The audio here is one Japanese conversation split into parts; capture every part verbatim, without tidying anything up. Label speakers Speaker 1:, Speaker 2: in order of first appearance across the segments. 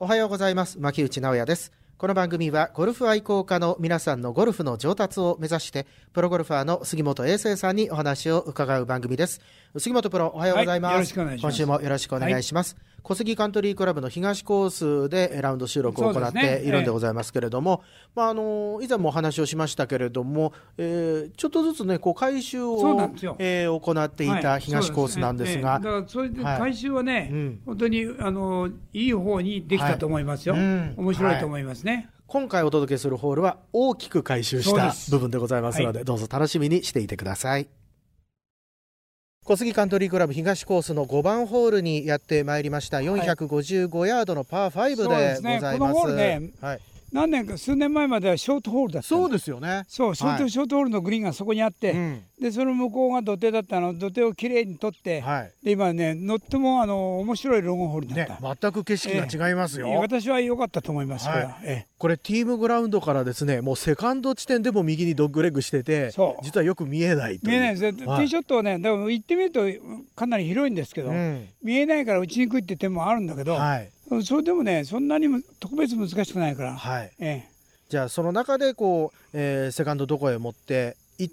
Speaker 1: おはようございます。牧内直也です。この番組はゴルフ愛好家の皆さんのゴルフの上達を目指してプロゴルファーの杉本英生さんにお話を伺う番組です。杉本プロ、おはようございます。はい、よろしくお願いします。今週もよろしくお願いします。はい、小杉カントリークラブの東コースでラウンド収録を行っているんでございますけれども、ねええまあ、あの以前もお話をしましたけれども、えー、ちょっとずつねこう改修を、えー、行っていた東コースなんですが、
Speaker 2: はい、そうですね、ええ、だからそれで改修はね、はいうん、本当にあのいい方にできたと思いますよ、はいうん、面白いと思いますね、はい。
Speaker 1: 今回お届けするホールは大きく改修した部分でございますので、はい、どうぞ楽しみにしていてください。小杉カントリークラブ東コースのごばんホールにやってまいりました。よんひゃくごじゅうごヤードのパーファイブでございます。
Speaker 2: そうですね、このホールね、はい、何年か数年前まではショートホールだった。
Speaker 1: そうですよね。
Speaker 2: そうショート、はい、ショートホールのグリーンがそこにあって、うん、でその向こうが土手だったの。土手をきれいに取って、はい、で今ねとってもあの面白いロングホールだった、
Speaker 1: ね、全く景色が違いますよ、
Speaker 2: えー、私は良かったと思います、はい、これは、えー、
Speaker 1: これティームグラウンドからですねもうセカンド地点でも右にドッグレッグしてて実はよく見えないという。
Speaker 2: 見えないです、はい、ティーショットはねでも行ってみるとかなり広いんですけど、うん、見えないから打ちにくいって点もあるんだけど、はい、それでもねそんなにも特別難しくないから、はいえー
Speaker 1: じゃあその中でこう、えー、セカンドどこへ持っていって、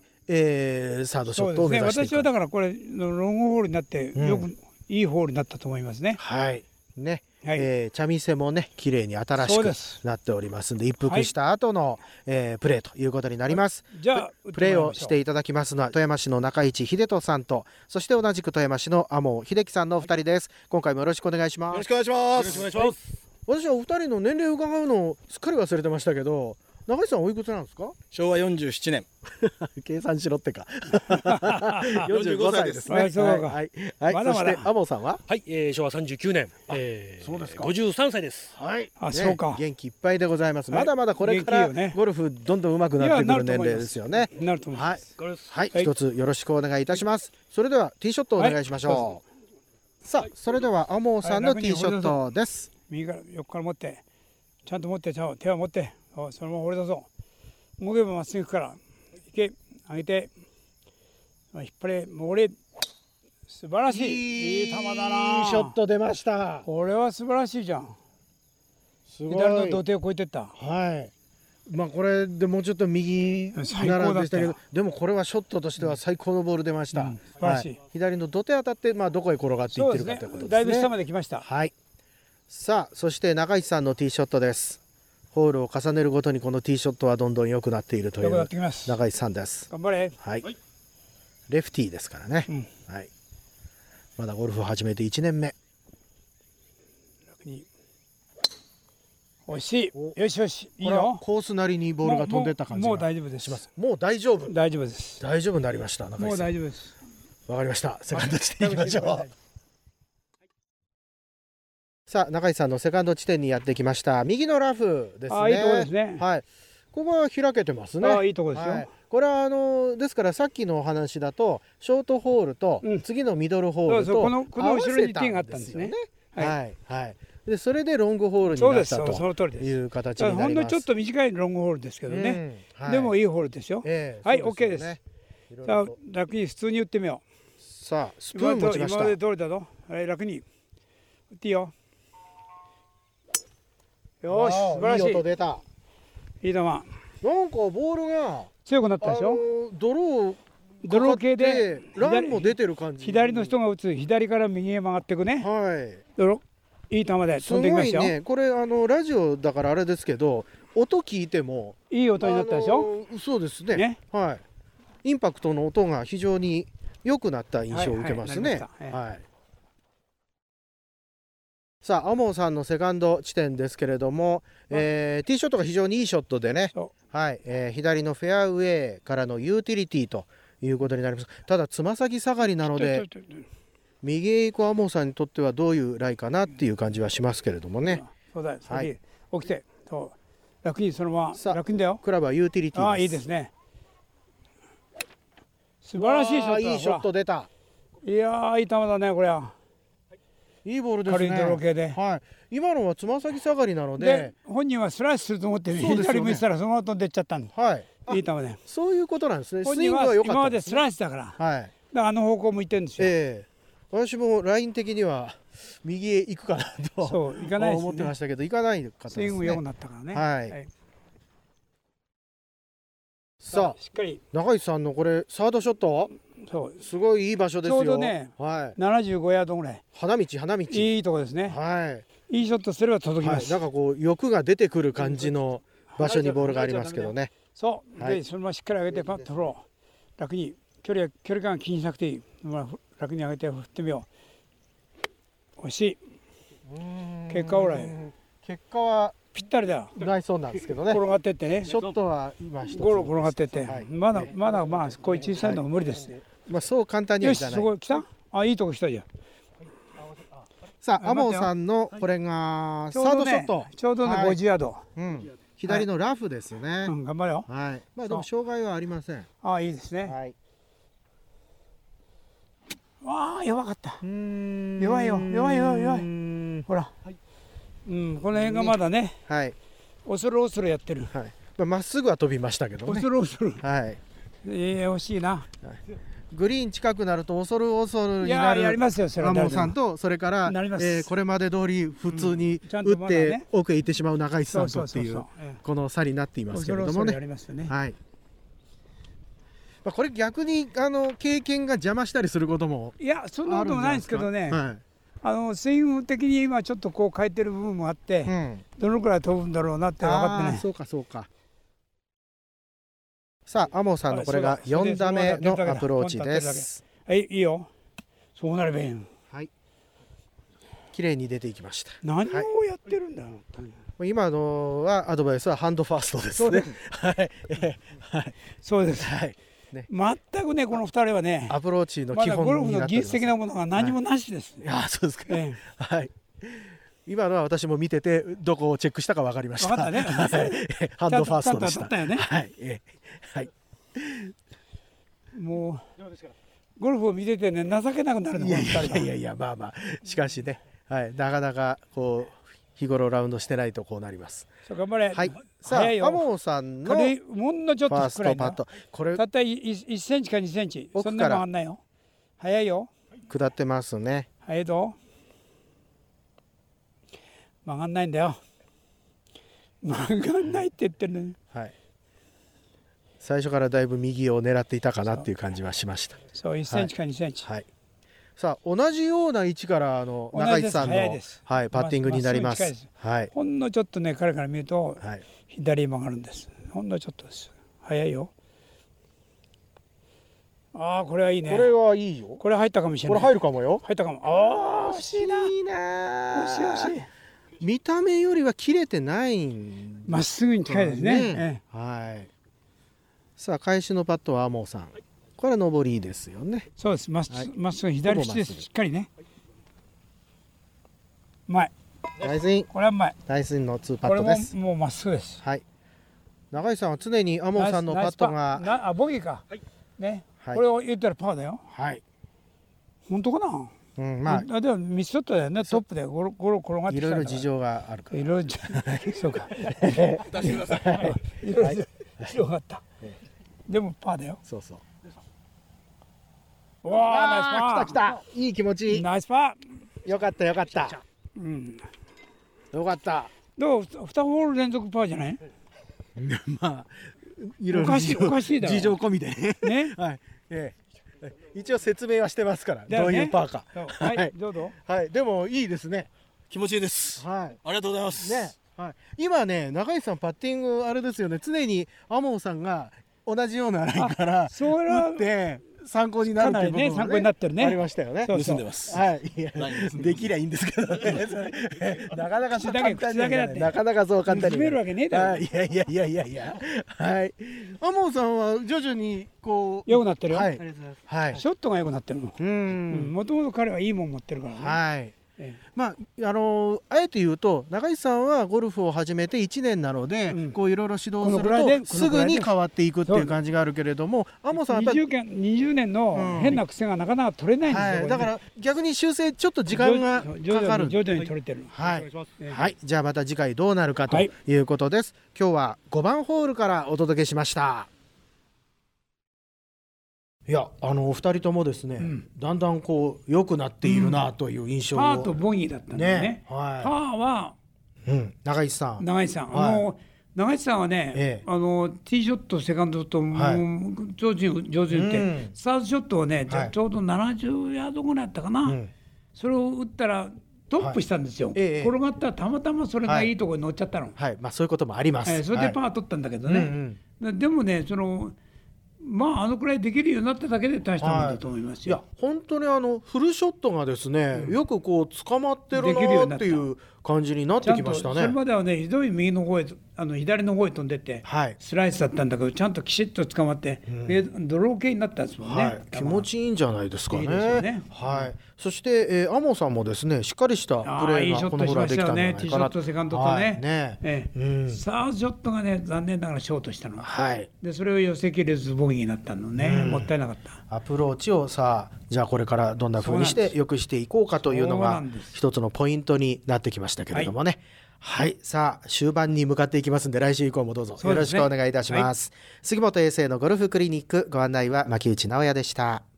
Speaker 1: えー、サードショットを目指していく。
Speaker 2: そうですね、私はだからこれロングホールになってよく、うん、いいホールになったと思いますね。
Speaker 1: はいね、はいえー、茶店もね綺麗に新しくなっておりますんで一服した後の、はいえー、プレーということになります。
Speaker 2: じゃあ
Speaker 1: プレーをしていただきますのは富山市の中市秀人さんとそして同じく富山市の天尾秀樹さんのお二人です。今回もよろしくお願いします。
Speaker 3: よろしくお願いします。よろしくお願いします。
Speaker 1: 私はお二人の年齢を伺うのをすっかり忘れてましたけど、中井さんおいくつなんですか？
Speaker 3: しょうわよんじゅうななねん
Speaker 1: 計算しろってかよんじゅうごさいですね。
Speaker 2: はいはい
Speaker 1: はいはい、まだまだ。そして天尾さんは
Speaker 4: はい、えー、しょうわさんじゅうきゅうねん、えー、そうですかごじゅうさんさいです。
Speaker 1: はい、
Speaker 2: あ、ね、そうか
Speaker 1: 元気いっぱいでございます、はい、まだまだこれからゴルフどんどん上手くなってくる年齢ですよね。
Speaker 2: なると思います。
Speaker 1: はい、はい、一つよろしくお願いいたします。それではティーショットをお願いしましょう、はい、さあそれでは天尾さんのティーショットです。
Speaker 2: 右から横から持ってちゃんと持って手を持ってそのまま放り出そう。動けばまっすぐ行くから行け上げて引っ張れもれ素晴らしいいい球だな。
Speaker 1: いいショット出ました。
Speaker 2: これは素晴らしいじゃん。
Speaker 1: すごい
Speaker 2: 左の土手を越えてった。
Speaker 1: はいまあこれでもうちょっと右ならでしたけどでもこれはショットとしては最高のボール出ました、うんうん、素晴らしい、はい、左の土手当たってまあどこへ転がっていってるかということですね。
Speaker 2: だいぶ下まで来ました。
Speaker 1: はいさあそして中市さんのティーショットです。ホールを重ねるごとにこのティーショットはどんどん良くなっているという中市さんです。
Speaker 2: 頑張れ、
Speaker 1: はい、レフティーですからね、うんはい、まだゴルフを始めていちねんめ。
Speaker 2: 惜しい。よしよしいいよ。
Speaker 1: コースなりにボールが飛んでった感じが
Speaker 2: もう大丈夫です。
Speaker 1: します。もう大丈夫
Speaker 2: 大丈夫です
Speaker 1: 大丈夫になりました。中市さん
Speaker 2: もう大丈夫です。
Speaker 1: わかりました。セカンド地点行きましょう。さあ中井さんのセカンド地点にやってきました。右のラフですね。
Speaker 2: あいいところですね。
Speaker 1: はい。ここは開けてますね。
Speaker 2: あいいところですよ。はい、
Speaker 1: これはあのですからさっきのお話だとショートホールと次のミドルホールと
Speaker 2: このこの後ろにティーがあったんですね。
Speaker 1: はいはい。でそれでロングホールになったという形になります。
Speaker 2: ほんのちょっと短いロングホールですけどね。うんはい、でもいいホールですよ。えー、はい OK です。さあ楽に普通に打ってみよ
Speaker 1: う。さあスプーン持ちました。
Speaker 2: 今まで通りだぞ。はい楽に打っていいよ。よし素晴らしい。
Speaker 1: いい音出た。
Speaker 2: いい球。なんか
Speaker 1: ボールが
Speaker 2: 強くなったでしょ。
Speaker 1: ドロー
Speaker 2: ドロー系で
Speaker 1: ランも出てる感じ。
Speaker 2: 左の人が打つ左から右へ曲がっていくね。
Speaker 1: はい。
Speaker 2: ドロいい球で飛んできましたよ。
Speaker 1: すごいね。これあのラジオだからあれですけど音聞いても
Speaker 2: いい音になったでしょ。
Speaker 1: そうですね。ねはい。インパクトの音が非常に良くなった印象を受けますね。はい。さあ天尾さんのセカンド地点ですけれども、えー、ティーショットが非常にいいショットでね、はいえー、左のフェアウェイからのユーティリティということになります。ただつま先下がりなので右へ行く天尾さんにとってはどういうライかなっていう感じはしますけれどもね。
Speaker 2: そうだ、はい、起きてそう楽にそのまま楽にだよ。
Speaker 1: クラブはユーティリティです。
Speaker 2: ああいいですね。素晴らしいショットだ。
Speaker 1: いいショット出た。
Speaker 2: いやーいい球だねこれは。
Speaker 1: いいボールですね。
Speaker 2: 軽いドロー系で、
Speaker 1: はい、今のはつま先下がりなの で, で
Speaker 2: 本人はスライスすると思って、ね、左向いてたらそのまま飛んでっちゃったんで、はい、いい球で
Speaker 1: そういうことなんですね。
Speaker 2: 本人は今までスライスだから、はい、だからあの方向向いてるんですよ、
Speaker 1: えー、私もライン的には右へ行くかなと
Speaker 2: そう行かないですね
Speaker 1: 思ってましたけど、行かないかったですね。
Speaker 2: スイングも良くなったからね。
Speaker 1: はい
Speaker 2: はい、
Speaker 1: さあ
Speaker 2: しっかり
Speaker 1: 中石さんのこれサードショット、
Speaker 2: そう
Speaker 1: すごいいい場所ですよ。
Speaker 2: ちょうどね、
Speaker 1: はい、
Speaker 2: ななじゅうごヤードぐらい、
Speaker 1: 花道花道、
Speaker 2: いいとこですね。
Speaker 1: はい、
Speaker 2: いいショットすれば届き
Speaker 1: はい、
Speaker 2: ます。
Speaker 1: なんかこう欲が出てくる感じの場所にボールがありますけどね。
Speaker 2: そう、
Speaker 1: はい
Speaker 2: でそのまましっかり上げてパッと振ろう。楽に距離は距離感気にしなくていい。まあ、楽に上げて振ってみよう。惜しい。結果オーライ。
Speaker 1: 結果は
Speaker 2: ぴったりだよ。
Speaker 1: ないそうなんですけどね。
Speaker 2: 転がってってね。
Speaker 1: ショットは今一つ
Speaker 2: ゴロ転がってって、
Speaker 1: はい、
Speaker 2: まだまだまあこういう小さいのは無理です。
Speaker 1: まあそう簡単には
Speaker 2: よし、
Speaker 1: いかない。
Speaker 2: そこ来た。あ、いいとこ来たじゃん。
Speaker 1: さあ、アモンさんのこれがサ
Speaker 2: ちょうどね
Speaker 1: ードショット、
Speaker 2: ちょうどね、
Speaker 1: はい
Speaker 2: ごじゅうヤード。
Speaker 1: うん、左のラフですね。
Speaker 2: うん、頑張れよ。
Speaker 1: はい、まあでも障害はありません。
Speaker 2: あ、いいですね。
Speaker 1: はい。
Speaker 2: わあ、弱かった。
Speaker 1: うーん
Speaker 2: 弱いよ弱いよ弱い
Speaker 1: い。
Speaker 2: ほら、うん、この辺がまだね、
Speaker 1: はい
Speaker 2: 恐る恐るやってる。
Speaker 1: はい。まあまっすぐは飛びましたけどね
Speaker 2: 恐。る恐る。
Speaker 1: はい。
Speaker 2: ええ、惜しいな。
Speaker 1: グリーン近くなると恐る恐る
Speaker 2: い
Speaker 1: にな
Speaker 2: やー、やり
Speaker 1: る
Speaker 2: ますよ、それは
Speaker 1: アモン
Speaker 2: 誰でも。
Speaker 1: さんと、それから、
Speaker 2: なります
Speaker 1: えーこれまで通り普通に
Speaker 2: うんちゃんと
Speaker 1: 打って
Speaker 2: まだね
Speaker 1: 奥へ行ってしまう中石さ
Speaker 2: そ
Speaker 1: んとっていう
Speaker 2: うそうそうそう。え
Speaker 1: この差になってい
Speaker 2: え
Speaker 1: ますけ
Speaker 2: 恐る恐るや
Speaker 1: れどもね。
Speaker 2: りますよね。
Speaker 1: はい。まあこれ逆にあの経験が邪魔したりすることも
Speaker 2: いや、そんなこともないんですけどね。
Speaker 1: はい。
Speaker 2: あのスイング的に今ちょっとこう変えてる部分もあって、
Speaker 1: うん。
Speaker 2: どのくらい飛ぶんだろうなって分かってない。
Speaker 1: あーそうかそうか。さあ、アモンさんのこれが
Speaker 2: はいそうだ
Speaker 1: よん打目の
Speaker 2: それで
Speaker 1: アプローチです。
Speaker 2: はい、いいよ。そうなればいいの。
Speaker 1: はい。綺麗に出ていきました。
Speaker 2: 何をやってるんだよ。本当に
Speaker 1: 今のはアドバイスはハンドファーストですね
Speaker 2: そうで。
Speaker 1: はい。はい。
Speaker 2: そうです。
Speaker 1: はい。
Speaker 2: 全くね、この二人はね、
Speaker 1: アプローチの
Speaker 2: ま
Speaker 1: 基本
Speaker 2: だゴルフの
Speaker 1: になっております。
Speaker 2: 技術的なものが何もなしです。
Speaker 1: いや、そうですか。
Speaker 2: え
Speaker 1: はい。今のは私も見ててどこをチェックしたか分かりました。
Speaker 2: 分かったね
Speaker 1: はいハンドファーストでした。
Speaker 2: ちゃんと当たったよね
Speaker 1: はい。えーはい。
Speaker 2: え、もうゴルフを見ててね、情けなくなるの、
Speaker 1: いやい
Speaker 2: この二人は。
Speaker 1: やいやいや、まあまあ、しかしね、はい、なかなかこう日頃ラウンドしてないとこうなります。
Speaker 2: そう頑張れ。
Speaker 1: はい。さあ、
Speaker 2: 早いよ
Speaker 1: アモンさんのフ
Speaker 2: 軽い、ほんのちょっと
Speaker 1: ァース
Speaker 2: くらいだよ。
Speaker 1: トパット、これ
Speaker 2: たったいちセンチかにセンチ、
Speaker 1: 奥から
Speaker 2: そんなに曲がんないよ。早いよ。
Speaker 1: 下ってますね。
Speaker 2: 早いぞ。曲がんないんだよ。曲がんないって言ってるのに。
Speaker 1: はい。最初からだいぶ右を狙っていたかなっていう感じはしました。
Speaker 2: そう、いちセンチかにセンチ。
Speaker 1: はい。さあ、同じような位置からあの
Speaker 2: 同じです
Speaker 1: 中井さんの
Speaker 2: 早いです
Speaker 1: はいパッティングになります。
Speaker 2: まっすぐ近いです
Speaker 1: はい
Speaker 2: ほんのちょっとね、彼から見ると
Speaker 1: はい。
Speaker 2: 左に曲がるんです。ほんのちょっとです。早いよ。ああ、これはいいね。
Speaker 1: これはいいよ。
Speaker 2: これ入ったかもしれ
Speaker 1: これ
Speaker 2: ない。
Speaker 1: 入るかもよ。
Speaker 2: 入ったかも。ああ、惜しいな。
Speaker 1: いいな。
Speaker 2: 惜しい惜しい。
Speaker 1: 見た目よりは切れてないん
Speaker 2: まっすぐに近いですね。
Speaker 1: ねはい。さあ、返しのパットはアモーさん。これは上りですよね。
Speaker 2: そうです。まっす
Speaker 1: はい
Speaker 2: ぐ、まっすぐ左
Speaker 1: ほぼまっすぐ
Speaker 2: 縁です。しっかりね。うまい。
Speaker 1: ナイスイン。
Speaker 2: これはうまい。
Speaker 1: ナイスインのツーパ
Speaker 2: これも
Speaker 1: ットです。
Speaker 2: もうまっすぐです。
Speaker 1: はい。永井さんは常にアモーさんのパットが、
Speaker 2: ナイスなあ、ボギーか。ね。
Speaker 1: はい
Speaker 2: これを言ったらパーだよ。
Speaker 1: はい。
Speaker 2: 本当かな。
Speaker 1: うん、まあ、
Speaker 2: あ、でもミスショットだよね。トップでゴロゴロ転がって
Speaker 1: い
Speaker 2: きたんだから。
Speaker 1: ろいろ事情があるから。
Speaker 2: いろいろじそうか。いろいろ広がった。でもパーだよ。
Speaker 1: そうそう。
Speaker 2: わあ、ナイス
Speaker 1: あ
Speaker 2: パー。
Speaker 1: ー来た来た。いい気持ち。
Speaker 2: ナイスパ
Speaker 1: よかったよかった。
Speaker 2: ー。うん。
Speaker 1: よかった。
Speaker 2: どう、二ホール連続パーじゃない？
Speaker 1: まあ、いろいろ
Speaker 2: おかしい
Speaker 1: 事情
Speaker 2: おかしいだろ
Speaker 1: 事情込みでね。
Speaker 2: ね。
Speaker 1: はい。ええ。一応説明はしてますから、
Speaker 2: だよね
Speaker 1: どういうパーか。
Speaker 2: そう
Speaker 1: は
Speaker 2: はいい、どうぞ。
Speaker 1: はい。でもいいですね。
Speaker 3: 気持ちいいです。
Speaker 1: はい。
Speaker 3: ありがとうございます。
Speaker 1: ね。はい。今ね、中井さんパッティングあれですよね。常にアモンさんが同じようなラインから
Speaker 2: それは
Speaker 1: 打って参考になるっていう部分
Speaker 2: かなりね参考になってるね
Speaker 1: ありましたよね。
Speaker 2: そう
Speaker 3: 盗んでます。
Speaker 1: はい。いや
Speaker 3: ラインですね
Speaker 1: できりゃいいんですけどね。それなかなかそう
Speaker 2: 口だけ
Speaker 1: 簡単にはいかない
Speaker 2: 口だけだって
Speaker 1: なかなかそう簡単にはいかない。
Speaker 2: 盗めるわけねえだろ
Speaker 1: はいいやいやいやいやいや。はい。アモンさんは徐々にこう
Speaker 2: 良くなってるよ。
Speaker 1: はいはい。
Speaker 2: ショットが良くなってるの。
Speaker 1: う
Speaker 2: うん
Speaker 1: ん。
Speaker 2: もともと彼はいいもん持ってるからね。
Speaker 1: はい。
Speaker 2: え
Speaker 1: まああのあえて言うと中井さんはゴルフを始めていちねんなので、
Speaker 2: うん
Speaker 1: こういろいろ指導する
Speaker 2: このぐらいで
Speaker 1: とすぐに変わっていくっていう
Speaker 2: そう
Speaker 1: 感じがあるけれども、アモンさんはやっぱり、
Speaker 2: にじゅう年にじゅうねんの変な癖がなかなか取れないんですよ。
Speaker 1: はい、
Speaker 2: これね
Speaker 1: だから逆に修正ちょっと時間が
Speaker 2: 徐々
Speaker 1: かかる
Speaker 2: に徐々に取れてる。
Speaker 1: はい、
Speaker 2: ええ
Speaker 1: はい、じゃあまた次回どうなるかと
Speaker 2: はい
Speaker 1: いうことです。今日はごばんホールからお届けしました。 いやあのお二人ともですね、うん、だんだんこう良くなっているなという印象を、
Speaker 2: うん、パーとボギーだったんだよね。ね、はい、パーは、
Speaker 1: うん、長石さん
Speaker 2: 長石さん、はい、あの長石さんはね、ええ、あのティーショットセカンドと、はい、上手に上手に打って、うん、スタートショットをね、はい、ちょうどななじゅうヤードぐらいだったかな、うん、それを打ったらトップしたんですよ、はい、転がったらたまたまそれがいいところに乗っちゃったの、
Speaker 1: はいはい、まあ、そういうこともあります、
Speaker 2: えー、それでパー取ったんだけどね、はい、うんうん、でもねそのまああのくらいできるようになっただけで大したもんだと思いますよ、
Speaker 1: はい、いや本当にあのフルショットがですね、うん、よくこう捕まってるなっていう感じになってきましたね。
Speaker 2: それまではねひどい右の方へあの左の方へ飛んでって、はい、スライスだったんだけどちゃんときちっと捕まって、うん、ドロー系になったんですもんね、はい、
Speaker 1: 気持ちいいんじゃないですかね。いいですよね、はい、うん、そして、えー、アモさんもですねしっかりしたプレーがこのフラできたんじゃないかな。
Speaker 2: ティーショットセカンドとね、はい、ね、ええ、うん、サードショットがね残念ながらショートしたの、はい、でそれを寄せきれずボギーになったのね、うん、もったいなかった。
Speaker 1: アプローチをさあじゃあこれからどんな風にして良くしていこうかというのが一つのポイントになってきましたけれどもね、はい、はい、さあ終盤に向かっていきますんで来週以降もどうぞよろしくお願いいたします、はい、杉本英生のゴルフクリニックご案内は牧内直哉でした。